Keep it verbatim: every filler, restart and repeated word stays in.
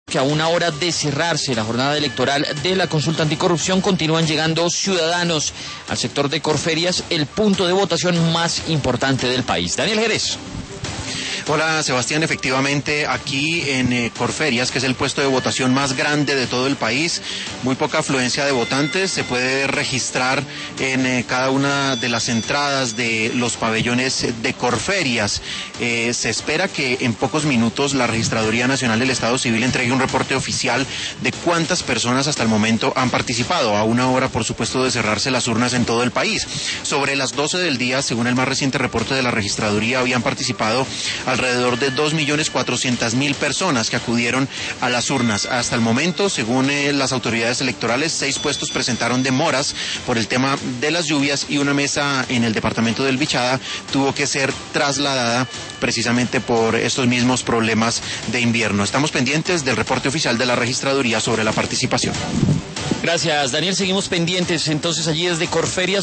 Que a una hora de cerrarse la jornada electoral de la consulta anticorrupción continúan llegando ciudadanos al sector de Corferias, el punto de votación más importante del país. Daniel Jerez. Hola Sebastián, efectivamente aquí en eh, Corferias, que es el puesto de votación más grande de todo el país, muy poca afluencia de votantes, se puede registrar en eh, cada una de las entradas de los pabellones de Corferias. Eh, se espera que en pocos minutos la Registraduría Nacional del Estado Civil entregue un reporte oficial de cuántas personas hasta el momento han participado, a una hora por supuesto de cerrarse las urnas en todo el país. Sobre las doce del día, según el más reciente reporte de la Registraduría, habían participado al alrededor de dos millones cuatrocientas mil personas que acudieron a las urnas. Hasta el momento, según eh, las autoridades electorales, seis puestos presentaron demoras por el tema de las lluvias y una mesa en el departamento del Bichada tuvo que ser trasladada precisamente por estos mismos problemas de invierno. Estamos pendientes del reporte oficial de la Registraduría sobre la participación. Gracias, Daniel. Seguimos pendientes entonces allí desde Corferias.